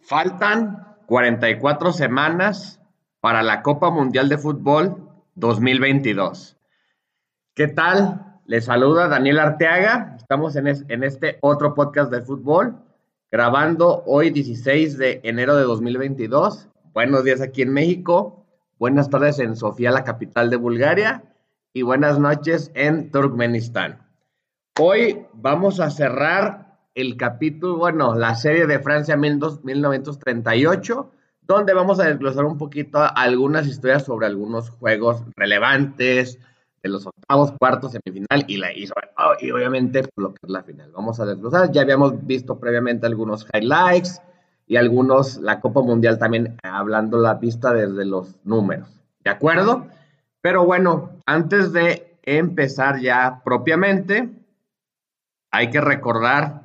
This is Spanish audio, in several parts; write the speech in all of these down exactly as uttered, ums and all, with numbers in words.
Faltan cuarenta y cuatro semanas para la Copa Mundial de Fútbol dos mil veintidós. ¿Qué tal? Les saluda Daniel Arteaga. Estamos en, es, en este otro podcast de fútbol, grabando hoy dieciséis de enero de dos mil veintidós. Buenos días aquí en México, buenas tardes en Sofía, la capital de Bulgaria, y buenas noches en Turkmenistán. Hoy vamos a cerrar el capítulo, bueno, la serie de Francia mil novecientos treinta y ocho, donde vamos a desglosar un poquito algunas historias sobre algunos juegos relevantes de los octavos, cuartos, semifinal y, la, y, sobre, oh, y obviamente lo que es la final. Vamos a desglosar, ya habíamos visto previamente algunos highlights y algunos, la Copa Mundial también, hablando la vista desde los números, ¿de acuerdo? Pero bueno, antes de empezar ya propiamente, hay que recordar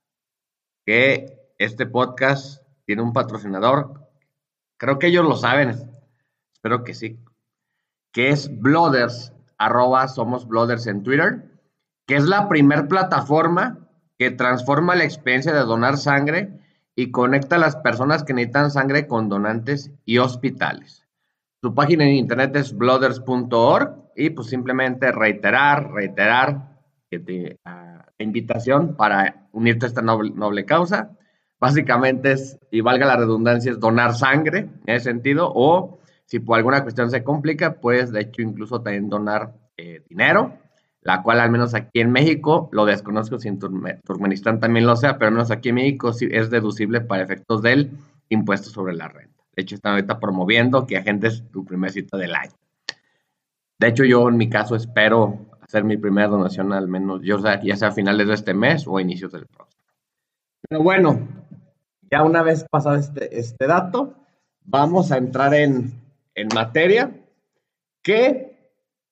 que este podcast tiene un patrocinador, creo que ellos lo saben, espero que sí, que es Blooders, arroba somos Blooders en Twitter, que es la primer plataforma que transforma la experiencia de donar sangre y conecta a las personas que necesitan sangre con donantes y hospitales. Su página en internet es blooders punto org y pues simplemente reiterar, reiterar que te, uh, la invitación para unirte a esta noble, noble causa. Básicamente es, y valga la redundancia, es donar sangre en ese sentido, o si por alguna cuestión se complica, pues de hecho incluso también donar eh, dinero, la cual al menos aquí en México, lo desconozco si en Turkmenistán también lo sea, pero al menos aquí en México sí es deducible para efectos del impuesto sobre la renta. De hecho, están ahorita promoviendo que agendes tu primer cita del año. De hecho, yo en mi caso espero hacer mi primera donación al menos, yo, o sea, ya sea a finales de este mes o a inicios del próximo. Pero bueno, ya una vez pasado este, este dato, vamos a entrar en, en materia. ¿Qué,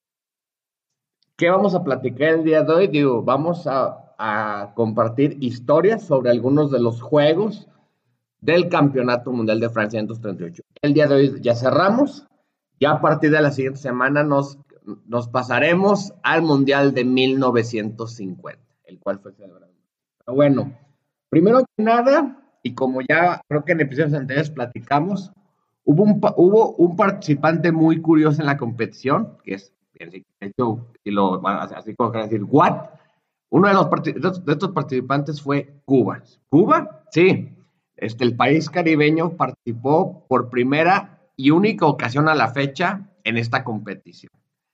¿Qué vamos a platicar el día de hoy? Digo, vamos a, a compartir historias sobre algunos de los juegos del Campeonato Mundial de Francia en treinta y ocho. El día de hoy ya cerramos, ya a partir de la siguiente semana nos, nos pasaremos al Mundial de mil novecientos cincuenta, el cual fue celebrado. Pero bueno, primero que nada, y como ya creo que en episodios anteriores platicamos, hubo un, hubo un participante muy curioso en la competición, que es, de hecho, y lo, así como quiero decir, what? Uno de los de estos participantes fue Cuba. ¿Cuba? Sí. Este, el país caribeño participó por primera y única ocasión a la fecha en esta competición.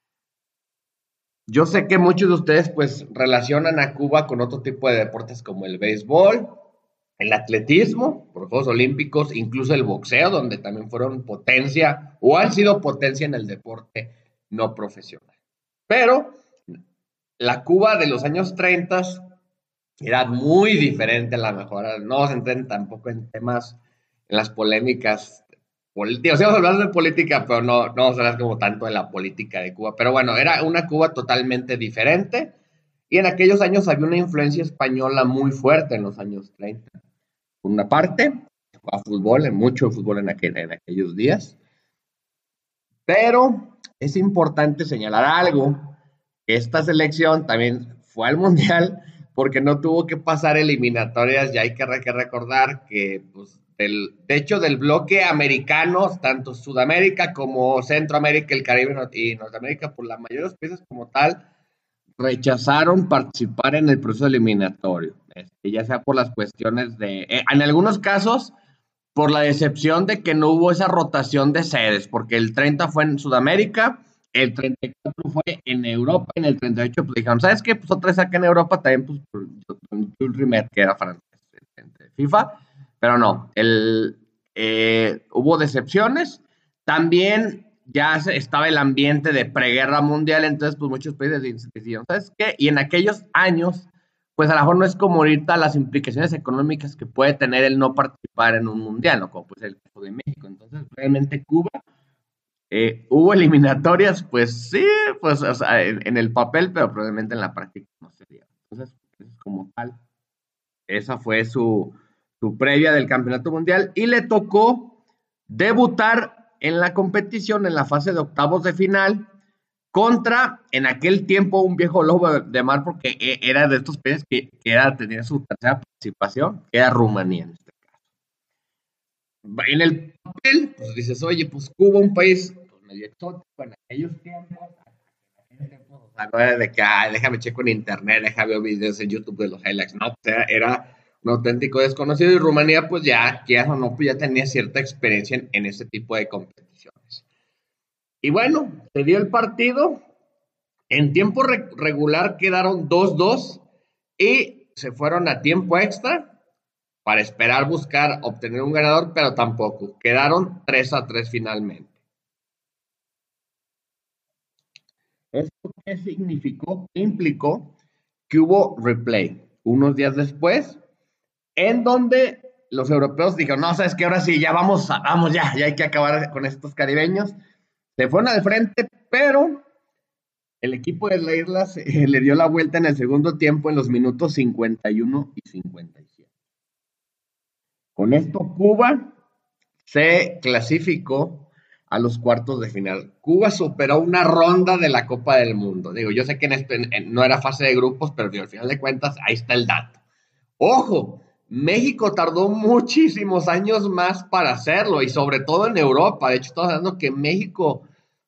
Yo sé que muchos de ustedes pues relacionan a Cuba con otro tipo de deportes como el béisbol, el atletismo, por Juegos Olímpicos, incluso el boxeo, donde también fueron potencia o han sido potencia en el deporte no profesional. Pero la Cuba de los años treinta era muy diferente a la mejor. No se entren tampoco en temas, en las polémicas políticas. O sea, vamos a hablar de política, pero no, no vamos a hablar como tanto de la política de Cuba. Pero bueno, era una Cuba totalmente diferente. Y en aquellos años había una influencia española muy fuerte en los años treinta. Por una parte, a fútbol, mucho fútbol en, aquel, en aquellos días. Pero es importante señalar algo. Esta selección también fue al Mundial porque no tuvo que pasar eliminatorias, ya hay que, que recordar que, pues, del, de hecho, del bloque americano, tanto Sudamérica como Centroamérica, el Caribe y Norteamérica, por la mayoría de los países como tal, rechazaron participar en el proceso eliminatorio, este, ya sea por las cuestiones de, eh, en algunos casos, por la decepción de que no hubo esa rotación de sedes, porque el treinta fue en Sudamérica, el treinta y cuatro fue en Europa, en el treinta y ocho pues dijeron, ¿sabes qué? Pues otra vez acá en Europa también, pues, Jules Rimet, que era francés, de FIFA, pero no, el, eh, hubo decepciones, también ya estaba el ambiente de preguerra mundial, entonces pues muchos países decidieron, ¿sabes qué? Y en aquellos años, pues a lo mejor no es como ahorita las implicaciones económicas que puede tener el no participar en un mundial, ¿no? Como pues el caso de México, entonces realmente Cuba, Eh, ¿hubo eliminatorias? Pues sí, pues o sea, en, en, el papel, pero probablemente en la práctica no sería. Entonces, como tal, esa fue su, su previa del Campeonato Mundial y le tocó debutar en la competición en la fase de octavos de final contra, en aquel tiempo, un viejo lobo de mar porque era de estos países que, que era, tenía su tercera participación, que era Rumanía en este caso. En el papel, pues dices, oye, pues Cuba, un país pues, medio exótico en aquellos tiempos, o sea, no era de que, ah, déjame checo en internet, déjame ver videos en YouTube de los highlights, no, o sea, era un auténtico desconocido y Rumanía, pues ya, quieras o no, pues ya tenía cierta experiencia en, en ese tipo de competiciones. Y bueno, se dio el partido, en tiempo re- regular quedaron dos dos y se fueron a tiempo extra para esperar buscar obtener un ganador, pero tampoco. Quedaron tres a tres finalmente. ¿Esto qué significó? ¿Qué implicó? Que hubo replay unos días después, en donde los europeos dijeron, no, sabes que ahora sí, ya vamos, vamos ya, ya hay que acabar con estos caribeños. Se fueron al frente, pero el equipo de la isla se, eh, le dio la vuelta en el segundo tiempo en los minutos cincuenta y uno y cincuenta y siete. Con esto, Cuba se clasificó a los cuartos de final. Cuba superó una ronda de la Copa del Mundo. Digo, yo sé que en este, en, no era fase de grupos, pero digo, al final de cuentas, ahí está el dato. Ojo, México tardó muchísimos años más para hacerlo y sobre todo en Europa. De hecho, estamos hablando que México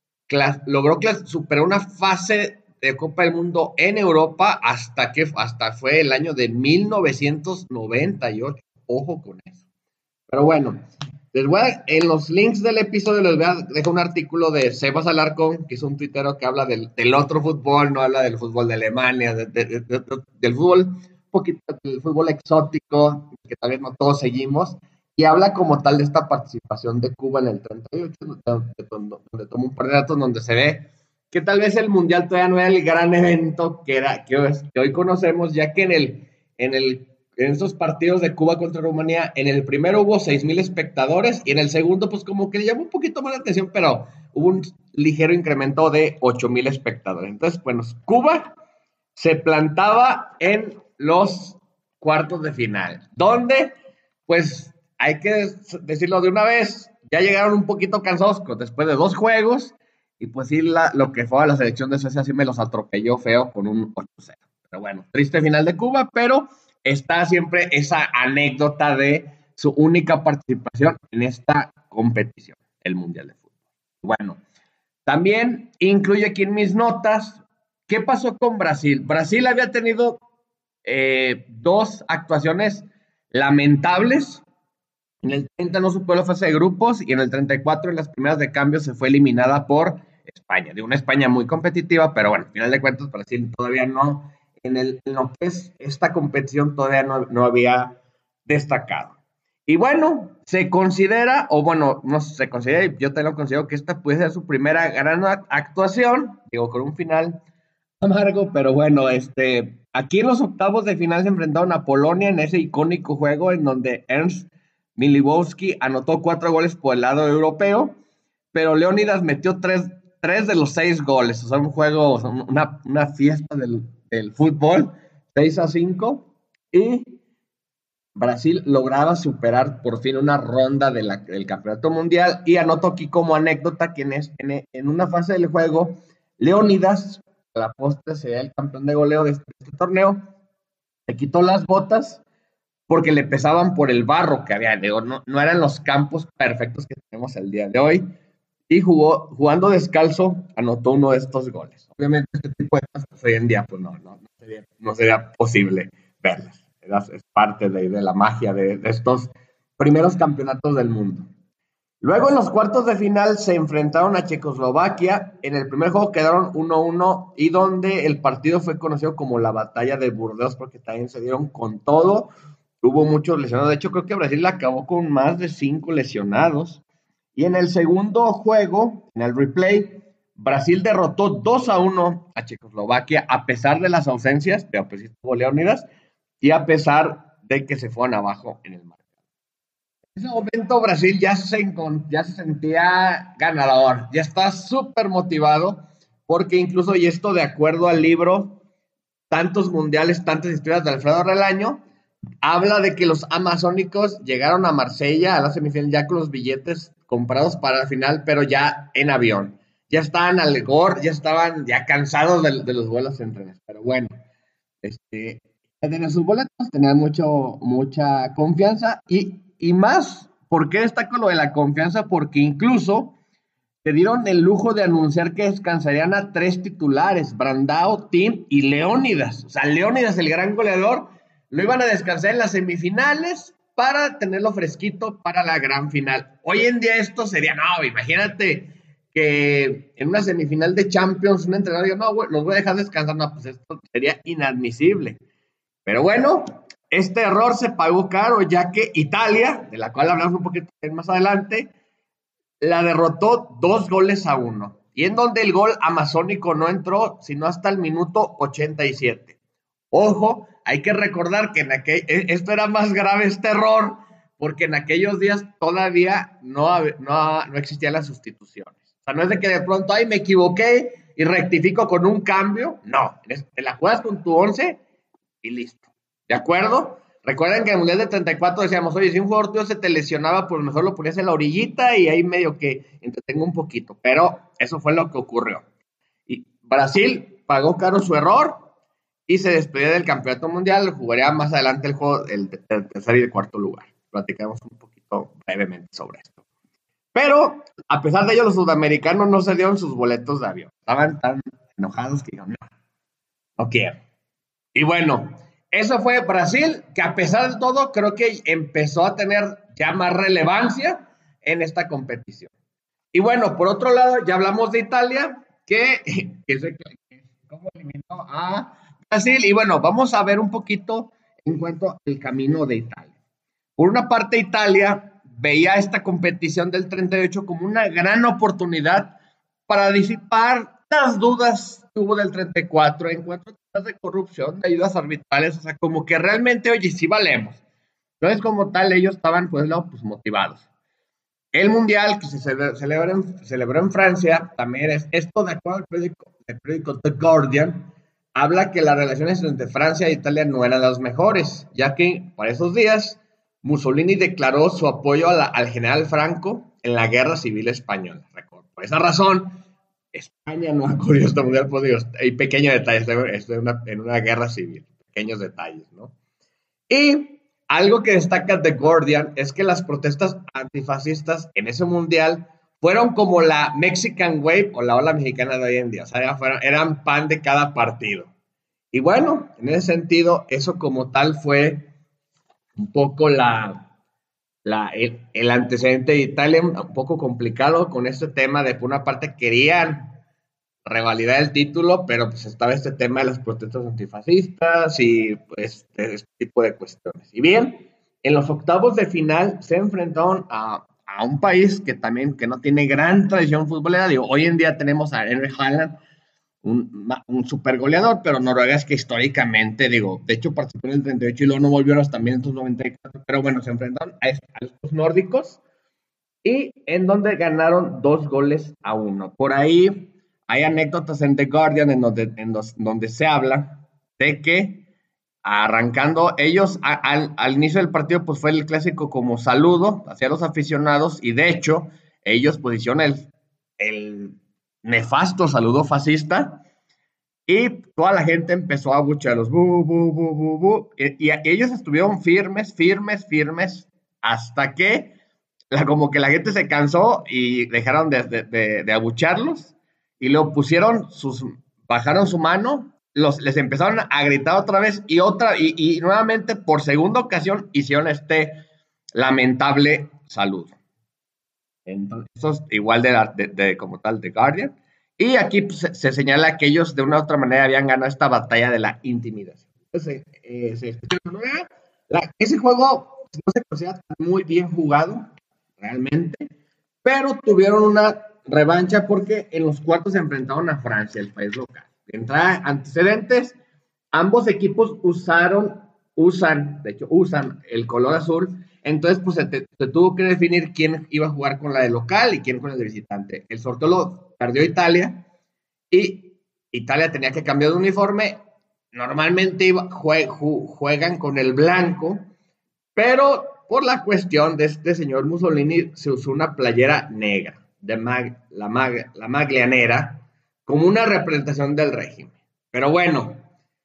logró superar una fase de Copa del Mundo en Europa hasta que hasta fue el año de mil novecientos noventa y ocho. Ojo con eso. Pero bueno, les voy a, en los links del episodio les voy a dejar un artículo de Sebas Alarcón, que es un tuitero que habla del, del otro fútbol, no habla del fútbol de Alemania, de, de, de, del fútbol, un poquito del fútbol exótico, que tal vez no todos seguimos, y habla como tal de esta participación de Cuba en el treinta y ocho, donde, donde, donde toma un par de datos donde se ve que tal vez el Mundial todavía no era el gran evento que, era, que, que hoy conocemos, ya que en el, en el en estos partidos de Cuba contra Rumanía, en el primero hubo seis mil espectadores y en el segundo, pues como que le llamó un poquito más la atención, pero hubo un ligero incremento de ocho mil espectadores. Entonces, bueno, Cuba se plantaba en los cuartos de final, donde, pues, hay que decirlo de una vez, ya llegaron un poquito cansados después de dos juegos y pues sí, la, lo que fue a la selección de Suecia sí me los atropelló feo con un ocho cero. Pero bueno, triste final de Cuba, pero está siempre esa anécdota de su única participación en esta competición, el Mundial de Fútbol. Bueno, también incluyo aquí en mis notas, ¿qué pasó con Brasil? Brasil había tenido eh, dos actuaciones lamentables. En el treinta no superó la fase de grupos y en el treinta y cuatro en las primeras de cambio se fue eliminada por España. De una España muy competitiva, pero bueno, al final de cuentas Brasil todavía no, en, el, en lo que es esta competición todavía no, no había destacado. Y bueno, se considera, o bueno, no se considera, yo te lo considero que esta puede ser su primera gran actuación, digo, con un final amargo, pero bueno, este, aquí en los octavos de final se enfrentaron a Polonia en ese icónico juego en donde Ernst Milibowski anotó cuatro goles por el lado europeo, pero Leónidas metió tres, tres de los seis goles. O sea, un juego, una, una fiesta del, del fútbol, seis a cinco. Y Brasil lograba superar por fin una ronda de la, del campeonato mundial. Y anoto aquí como anécdota que en, en, en una fase del juego, Leónidas, a la postre sería el campeón de goleo de este, de este torneo, se quitó las botas porque le pesaban por el barro que había, digo, no, no eran los campos perfectos que tenemos el día de hoy, y jugó, jugando descalzo, anotó uno de estos goles. Obviamente este tipo de cosas hoy en día, pues no, no, no, sería, no sería posible verlas. Es, es parte de, de, la magia de, de estos primeros campeonatos del mundo. Luego en los cuartos de final se enfrentaron a Checoslovaquia. En el primer juego quedaron uno uno y donde el partido fue conocido como la batalla de Burdeos porque también se dieron con todo. Hubo muchos lesionados. De hecho, creo que Brasil acabó con más de cinco lesionados. Y en el segundo juego, en el replay, Brasil derrotó dos a uno a Checoslovaquia a pesar de las ausencias, pero pues estuvo Leónidas, y a pesar de que se fueron abajo en el mar. En ese momento Brasil ya se, ya se sentía ganador, ya está súper motivado, porque incluso, y esto de acuerdo al libro Tantos Mundiales, Tantas Historias de Alfredo Relaño, habla de que los amazónicos llegaron a Marsella a la semifinal ya con los billetes comprados para la final, pero ya en avión. Ya estaban al Gor, ya estaban ya cansados de, de los vuelos en trenes. Pero bueno, este, ya tenían sus boletos, tenían mucho, mucha confianza y, y más ¿Por qué destaco lo de la confianza? Porque incluso se dieron el lujo de anunciar que descansarían a tres titulares, Brandao, Tim y Leónidas. O sea, Leónidas, el gran goleador, lo iban a descansar en las semifinales para tenerlo fresquito para la gran final. Hoy en día esto sería, no, imagínate que en una semifinal de Champions un entrenador diga, no, güey, los voy a dejar descansar. No, pues esto sería inadmisible. Pero bueno, este error se pagó caro, ya que Italia, de la cual hablamos un poquito más adelante, la derrotó dos goles a uno. Y en donde el gol amazónico no entró, sino hasta el minuto ochenta y siete. Ojo, hay que recordar que en aquel, esto era más grave este error, porque en aquellos días todavía no, no, no existían las sustituciones. O sea, no es de que de pronto, ay, me equivoqué y rectifico con un cambio. No, te la juegas con tu once y listo. ¿De acuerdo? Recuerden que en el Mundial de treinta y cuatro decíamos, oye, si un jugador tuyo se te lesionaba, pues mejor lo ponías en la orillita y ahí medio que entretengo un poquito. Pero eso fue lo que ocurrió. Y Brasil pagó caro su error y se despidió del campeonato mundial. Jugaría más adelante el juego del tercer y el cuarto lugar. Platicamos un poquito brevemente sobre esto. Pero, a pesar de ello, los sudamericanos no se dieron sus boletos de avión. Estaban tan enojados que dijeron, no, no quiero. Y bueno, eso fue Brasil, que a pesar de todo, creo que empezó a tener ya más relevancia en esta competición. Y bueno, por otro lado, ya hablamos de Italia, que, que sé cómo eliminó a Brasil. Y bueno, vamos a ver un poquito en cuanto al camino de Italia. Por una parte, Italia veía esta competición del treinta y ocho como una gran oportunidad para disipar las dudas que hubo del treinta y cuatro en cuanto a temas de corrupción, de ayudas arbitrales, o sea, como que realmente, oye, sí valemos. Entonces, como tal, ellos estaban, pues, no, pues motivados. El Mundial que se celebró en, celebró en Francia, también es esto de acuerdo al periódico, el periódico The Guardian, habla que las relaciones entre Francia e Italia no eran las mejores, ya que para esos días Mussolini declaró su apoyo a la, al general Franco en la Guerra Civil Española. Por esa razón, España no acudió a este mundial, pues digo, hay pequeños detalles, estoy en una, en una guerra civil, pequeños detalles, ¿no? Y algo que destaca The Guardian es que las protestas antifascistas en ese mundial fueron como la Mexican Wave o la ola mexicana de hoy en día, o sea, fueron, eran pan de cada partido. Y bueno, en ese sentido, eso como tal fue un poco la... La, el, el antecedente de Italia un poco complicado con este tema de por una parte querían revalidar el título, pero pues estaba este tema de las protestas antifascistas y pues este tipo de cuestiones. Y bien, en los octavos de final se enfrentaron a, a un país que también que no tiene gran tradición futbolera. Digo, hoy en día tenemos a Erling Haaland, un, un super goleador, pero Noruega es que históricamente, digo, de hecho participó en el treinta y ocho y luego no volvieron hasta mil novecientos noventa y cuatro, pero bueno, se enfrentaron a, a estos nórdicos y en donde ganaron dos goles a uno. Por ahí hay anécdotas en The Guardian en donde, en los, donde se habla de que arrancando ellos a, al, al inicio del partido pues fue el clásico como saludo hacia los aficionados y de hecho ellos posicionan el, el nefasto saludo fascista y toda la gente empezó a abuchearlos, bu, bu, bu, bu, bu, y, y ellos estuvieron firmes, firmes, firmes, hasta que la, como que la gente se cansó y dejaron de, de, de, de abuchearlos y luego pusieron sus, bajaron su mano, los, les empezaron a gritar otra vez y otra, y, y nuevamente por segunda ocasión hicieron este lamentable saludo. Entonces, eso es igual de, de, de como tal de Guardian. Y aquí pues, se, se señala que ellos de una u otra manera habían ganado esta batalla de la intimidación. Entonces, eh, se, la, ese juego no se considera muy bien jugado, realmente, pero tuvieron una revancha porque en los cuartos se enfrentaron a Francia, el país local. De entrada, antecedentes, ambos equipos usaron, usan, de hecho, usan el color azul. Entonces, pues se, te, se tuvo que definir quién iba a jugar con la de local y quién con el de visitante. El sorteo lo perdió Italia y Italia tenía que cambiar de uniforme. Normalmente iba, jue, ju, juegan con el blanco, pero por la cuestión de este señor Mussolini se usó una playera negra, de mag, la, mag, la maglianera, como una representación del régimen. Pero bueno,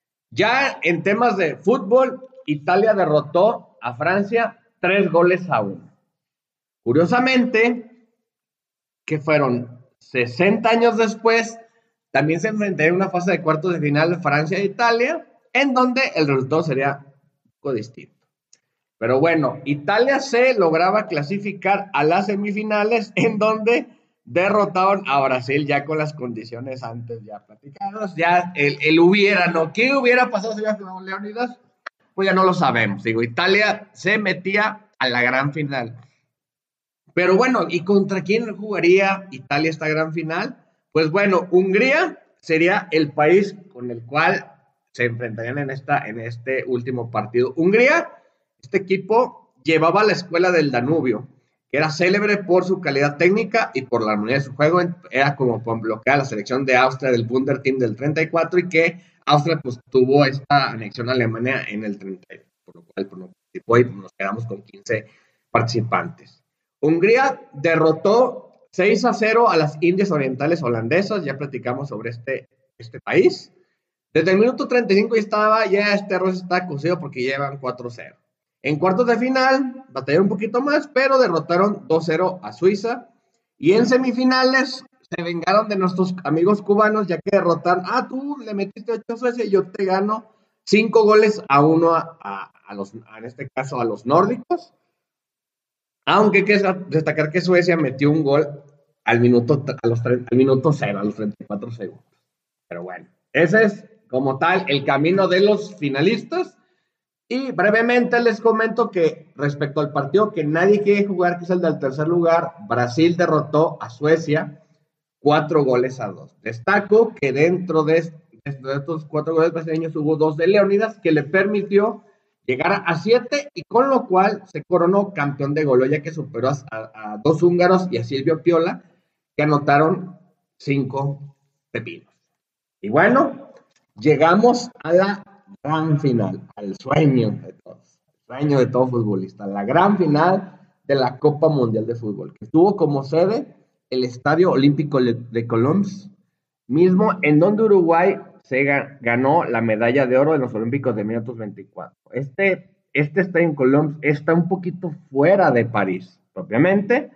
ya en temas de fútbol, Italia derrotó a Francia tres goles a uno. Curiosamente, que fueron sesenta años después, también se enfrentaría en una fase de cuartos de final Francia e Italia, en donde el resultado sería un poco distinto. Pero bueno, Italia se lograba clasificar a las semifinales, en donde derrotaron a Brasil ya con las condiciones antes ya platicadas. Ya el, el hubiera, ¿no? ¿Qué hubiera pasado si hubiera ganado Leónidas? Pues ya no lo sabemos. Digo, Italia se metía a la gran final. Pero bueno, ¿y contra quién jugaría Italia esta gran final? Pues bueno, Hungría sería el país con el cual se enfrentarían en, esta, en este último partido. Hungría, este equipo llevaba la escuela del Danubio, que era célebre por su calidad técnica y por la armonía de su juego. Era como bloquear la selección de Austria del Wunderteam del treinta y cuatro, y que Austria pues tuvo esta anexión a Alemania en el treinta, por lo cual pues, no participó y nos quedamos con quince participantes. Hungría derrotó seis a cero a las Indias Orientales holandesas. Ya platicamos sobre este, este país. Desde el minuto treinta y cinco ya estaba, ya este arroz está cocido porque llevan cuatro cero. En cuartos de final batallaron un poquito más, pero derrotaron dos cero a Suiza. Y en semifinales se vengaron de nuestros amigos cubanos, ya que derrotaron, ah, tú le metiste ocho a Suecia y yo te gano cinco goles a uno a, a, a los, en este caso a los nórdicos. Aunque hay que destacar que Suecia metió un gol al minuto, a los, al minuto cero, a los treinta y cuatro segundos. Pero bueno, ese es como tal el camino de los finalistas. Y brevemente les comento que respecto al partido que nadie quiere jugar, que es el del tercer lugar, Brasil derrotó a Suecia cuatro goles a dos. Destaco que dentro de, de estos cuatro goles brasileños hubo dos de Leónidas, que le permitió llegar a siete, y con lo cual se coronó campeón de goleo, ya que superó a, a, a dos húngaros y a Silvio Piola, que anotaron cinco pepinos. Y bueno, llegamos a la gran final, al sueño de todos, el sueño de todo futbolista, la gran final de la Copa Mundial de Fútbol, que tuvo como sede el Estadio Olímpico de Colombes, mismo en donde Uruguay se ganó la medalla de oro en los Olímpicos de mil novecientos veinticuatro. Este, este estadio en Colombes está un poquito fuera de París, propiamente,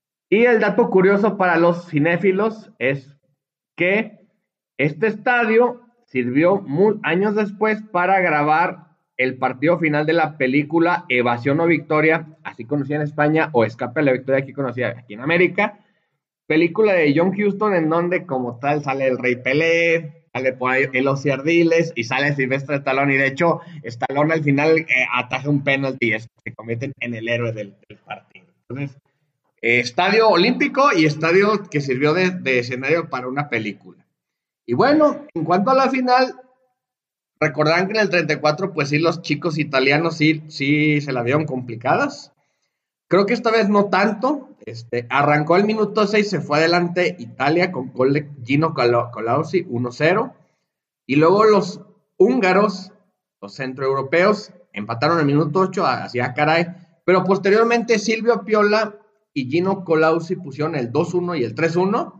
y el dato curioso para los cinéfilos es que este estadio sirvió muy, años después para grabar el partido final de la película Evasión o Victoria, así conocida en España, o Escape a la Victoria, aquí conocida aquí en América, película de John Huston, en donde como tal sale el Rey Pelé, sale por ahí Eloy Ardiles y sale Silvestre Stallone, y de hecho Stallone al final eh, ataja un penalti y se convierte en el héroe del, del partido. Entonces, eh, estadio olímpico y estadio que sirvió de, de escenario para una película. Y bueno, en cuanto a la final, recordarán que en el treinta y cuatro, pues sí, los chicos italianos sí, sí se la vieron complicadas. Creo que esta vez no tanto. Este, arrancó el minuto seis, se fue adelante Italia con gol de Gino Colauzi, uno cero. Y luego los húngaros, los centroeuropeos, empataron el minuto ocho, hacía caray. Pero posteriormente Silvio Piola y Gino Colauzi pusieron el dos uno y el tres uno.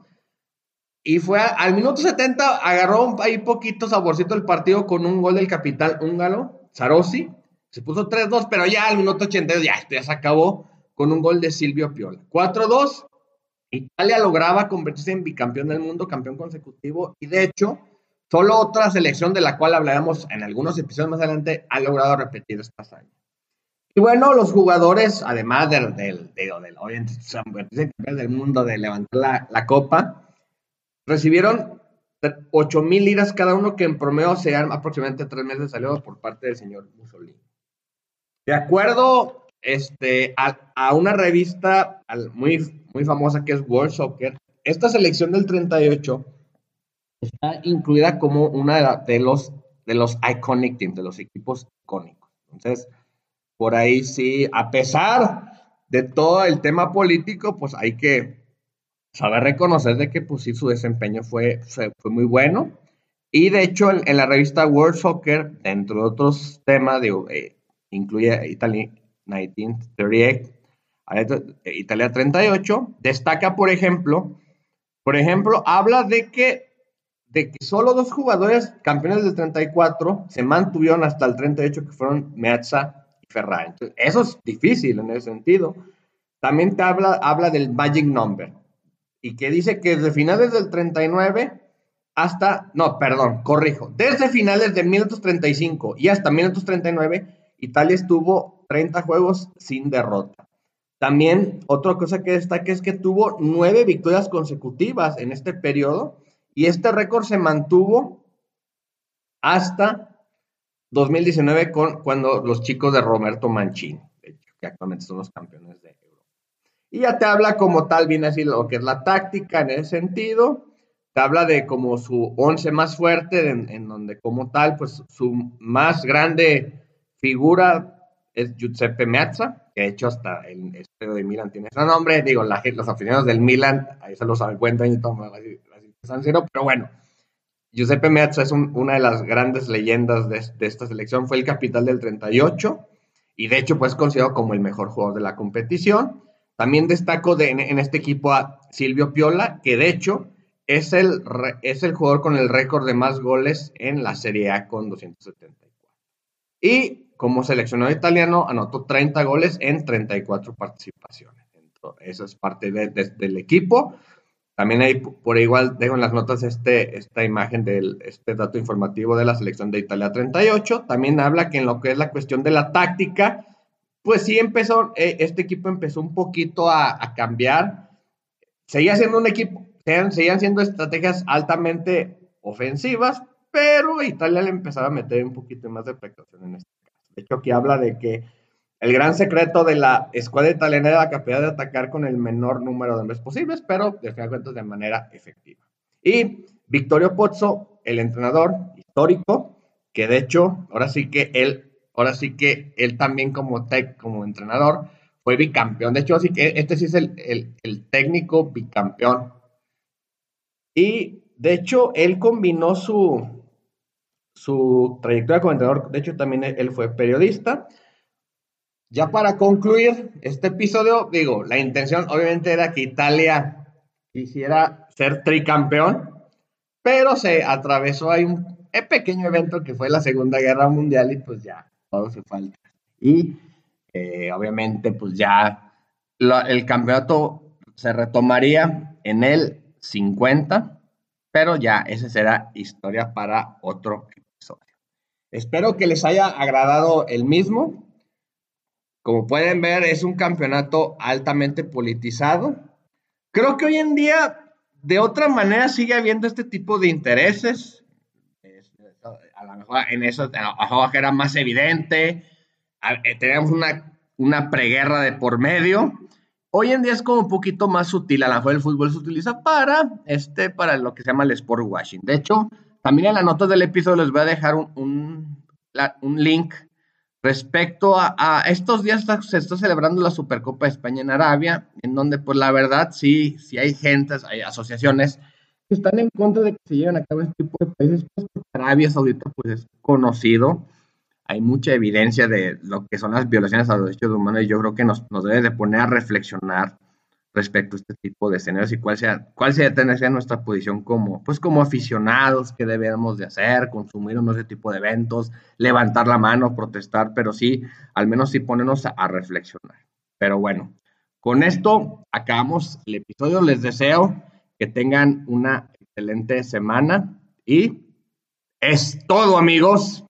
Y fue a, al minuto setenta, agarró ahí poquito saborcito el partido con un gol del capitán húngaro, Zarossi. Se puso tres dos, pero ya al minuto ochenta ya, ya se acabó con un gol de Silvio Piola. cuatro dos, Italia lograba convertirse en bicampeón del mundo, campeón consecutivo, y de hecho, solo otra selección de la cual hablaremos en algunos episodios más adelante ha logrado repetir esta hazaña. Y bueno, los jugadores, además del, del, del, del, del, del mundo, de levantar la, la copa, recibieron ocho mil liras cada uno, que en promedio serían aproximadamente tres meses de salario por parte del señor Mussolini. De acuerdo este, a, a una revista muy, muy famosa que es World Soccer, esta selección del treinta y ocho está incluida como una de los, de los iconic teams, de los equipos icónicos. Entonces, por ahí sí, a pesar de todo el tema político, pues hay que saber reconocer de que pues sí, su desempeño fue, fue, fue muy bueno. Y de hecho, en, en la revista World Soccer, dentro de otros temas, digo, eh, incluye Italia mil novecientos treinta y ocho, Italia treinta y ocho, destaca, por ejemplo, por ejemplo, habla de que, de que solo dos jugadores campeones del treinta y cuatro se mantuvieron hasta el treinta y ocho, que fueron Meazza y Ferrari. Entonces, eso es difícil en ese sentido. también te habla, habla del Magic Number y que dice que desde finales del treinta y nueve hasta, no, perdón, corrijo, desde finales de mil novecientos treinta y cinco y hasta mil novecientos treinta y nueve, Italia estuvo treinta juegos sin derrota. También otra cosa que destaca es que tuvo nueve victorias consecutivas en este periodo y este récord se mantuvo hasta dos mil diecinueve con, cuando los chicos de Roberto Mancini, de hecho, que actualmente son los campeones de Europa. Y ya te habla como tal, viene así lo que es la táctica en ese sentido, te habla de como su once más fuerte, en, en donde como tal, pues su más grande figura es Giuseppe Meazza, que de hecho hasta el estadio de Milan tiene ese nombre, digo, la, los aficionados del Milan, ahí se los encuentran y toman San Siro, pero bueno, Giuseppe Meazza es un, una de las grandes leyendas de, de, esta selección, fue el capitán del treinta y ocho y de hecho pues considerado como el mejor jugador de la competición. También destaco de, en, en, este equipo a Silvio Piola, que de hecho es el, es el jugador con el récord de más goles en la Serie A con doscientos setenta y cuatro. Y como seleccionado italiano anotó treinta goles en treinta y cuatro participaciones. Entonces, eso es parte de, de, del equipo. También hay, por igual, dejo en las notas este, esta imagen de este dato informativo de la selección de Italia treinta y ocho. También habla que en lo que es la cuestión de la táctica, pues sí empezó, eh, este equipo empezó un poquito a, a cambiar. Seguía siendo un equipo, seguían, seguían siendo estrategias altamente ofensivas, pero Italia le empezaba a meter un poquito más de precaución en este caso. De hecho, aquí habla de que el gran secreto de la escuadra italiana era la capacidad de atacar con el menor número de hombres posibles, pero de final de cuentas de manera efectiva. Y Vittorio Pozzo, el entrenador histórico, que de hecho, ahora sí que él, ahora sí que él también como, tech, como entrenador fue bicampeón. De hecho, así que este sí es el, el, el técnico bicampeón. Y de hecho, él combinó su, su trayectoria como entrenador. De hecho, también él fue periodista. Ya para concluir este episodio, digo, la intención obviamente era que Italia quisiera ser tricampeón, pero se atravesó ahí un pequeño evento que fue la Segunda Guerra Mundial y pues ya, todo se falta. Y eh, obviamente pues ya lo, el campeonato se retomaría en el cincuenta, pero ya esa será historia para otro episodio. Espero que les haya agradado el mismo. Como pueden ver, es un campeonato altamente politizado. Creo que hoy en día, de otra manera, sigue habiendo este tipo de intereses. A lo mejor en eso a lo mejor era más evidente. Teníamos una, una preguerra de por medio. Hoy en día es como un poquito más sutil. A lo mejor el fútbol se utiliza para, este, para lo que se llama el sport washing. De hecho, también en las notas del episodio les voy a dejar un, un, la, un link respecto a, a estos días está, se está celebrando la Supercopa de España en Arabia, en donde pues la verdad sí, sí hay gentes, hay asociaciones que están en contra de que se lleven a cabo este tipo de países, pues porque Arabia Saudita pues es conocido, hay mucha evidencia de lo que son las violaciones a los derechos humanos y yo creo que nos, nos debe de poner a reflexionar respecto a este tipo de escenarios y cuál sea, cuál sea, sea nuestra posición como, pues como aficionados, qué debemos de hacer, consumir ese tipo de eventos, levantar la mano, protestar, pero sí, al menos sí ponernos a, a reflexionar. Pero bueno, con esto acabamos el episodio. Les deseo que tengan una excelente semana y es todo, amigos.